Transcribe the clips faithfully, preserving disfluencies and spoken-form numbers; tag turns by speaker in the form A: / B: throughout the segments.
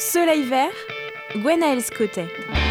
A: Soleil vert, Gwenaëlle Scottet.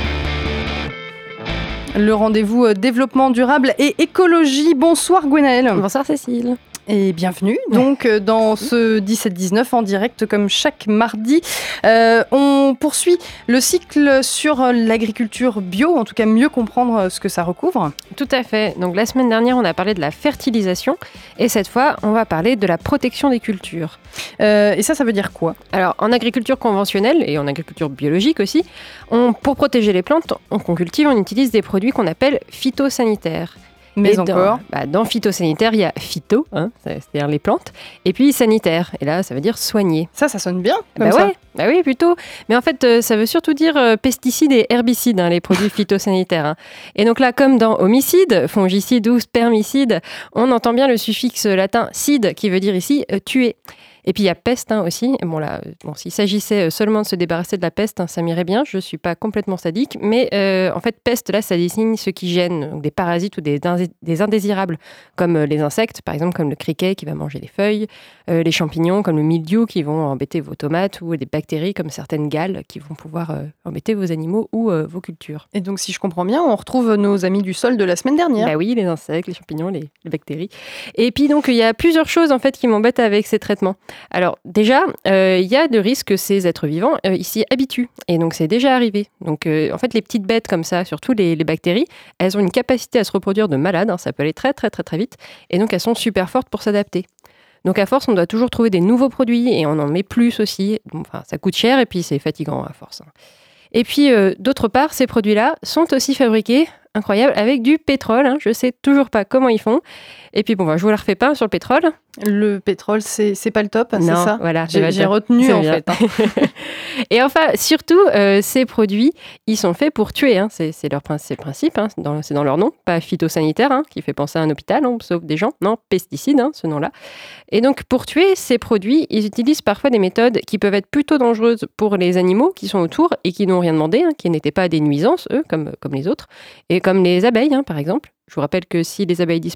B: Le rendez-vous euh, développement durable et écologie. Bonsoir Gwenaëlle.
C: Bonsoir Cécile.
B: Et bienvenue donc euh, dans ce dix-sept dix-neuf en direct comme chaque mardi. Euh, on poursuit le cycle sur euh, l'agriculture bio, en tout cas mieux comprendre euh, ce que ça recouvre.
C: Tout à fait. Donc la semaine dernière, on a parlé de la fertilisation et cette fois, on va parler de la protection des cultures.
B: Euh, et ça, ça veut dire quoi ?
C: Alors en agriculture conventionnelle et en agriculture biologique aussi, on, pour protéger les plantes on, qu'on cultive, on utilise des produits qu'on appelle phytosanitaires.
B: Mais
C: et
B: encore
C: dans, bah, dans phytosanitaire, il y a phyto, hein, c'est-à-dire les plantes, et puis sanitaire, et là ça veut dire soigner.
B: Ça, ça sonne bien comme
C: bah
B: ça.
C: Ouais, bah oui, plutôt. Mais en fait, euh, ça veut surtout dire euh, pesticides et herbicides, hein, les produits phytosanitaires. Hein. Et donc là, comme dans homicide, fongicide ou spermicide, on entend bien le suffixe latin cide, qui veut dire ici euh, tuer. Et puis il y a peste hein, aussi. Bon là, bon, s'il s'agissait seulement de se débarrasser de la peste, hein, ça m'irait bien. Je ne suis pas complètement sadique, mais euh, en fait, peste là, ça désigne ce qui gêne, donc des parasites ou des, des indésirables, comme euh, les insectes, par exemple, comme le criquet qui va manger les feuilles, euh, les champignons comme le mildiou qui vont embêter vos tomates, ou des bactéries comme certaines gales qui vont pouvoir euh, embêter vos animaux ou euh, vos cultures.
B: Et donc, si je comprends bien, on retrouve nos amis du sol de la semaine dernière.
C: Bah oui, les insectes, les champignons, les, les bactéries. Et puis donc, il y a plusieurs choses en fait qui m'embêtent avec ces traitements. Alors déjà, il euh, y a de risques que ces êtres vivants euh, ils s'y habituent. Et donc c'est déjà arrivé. Donc euh, en fait, les petites bêtes comme ça, surtout les, les bactéries, elles ont une capacité à se reproduire de malade. Hein, ça peut aller très très très très vite. Et donc elles sont super fortes pour s'adapter. Donc à force, on doit toujours trouver des nouveaux produits et on en met plus aussi. Enfin, ça coûte cher et puis c'est fatigant à force. Et puis euh, d'autre part, ces produits-là sont aussi fabriqués, incroyable, avec du pétrole. Hein. Je sais toujours pas comment ils font. Et puis bon, bah, je vous la refais pas sur le pétrole.
B: Le pétrole, c'est, c'est pas le top,
C: non,
B: c'est ça
C: voilà,
B: J'ai, j'ai retenu
C: c'est
B: en
C: bien.
B: fait. Hein.
C: Et enfin, surtout, euh, ces produits, ils sont faits pour tuer. Hein. C'est, c'est leur c'est le principe, hein. c'est, dans, c'est dans leur nom. Pas phytosanitaire, hein, qui fait penser à un hôpital, hein, sauf des gens. Non, pesticides, hein, ce nom-là. Et donc, pour tuer ces produits, ils utilisent parfois des méthodes qui peuvent être plutôt dangereuses pour les animaux qui sont autour et qui n'ont rien demandé, hein, qui n'étaient pas des nuisances, eux, comme, comme les autres, et comme les abeilles, hein, par exemple. Je vous rappelle que si les abeilles disparaissent,